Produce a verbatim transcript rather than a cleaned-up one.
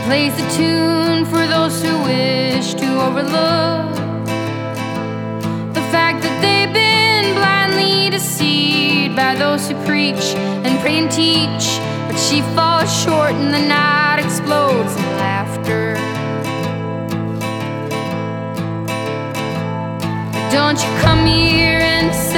plays the tune for those who wish to overlook the fact that they've been blindly deceived by those who preach and pray and teach. But she falls short and the night explodes in laughter. Don't you come here and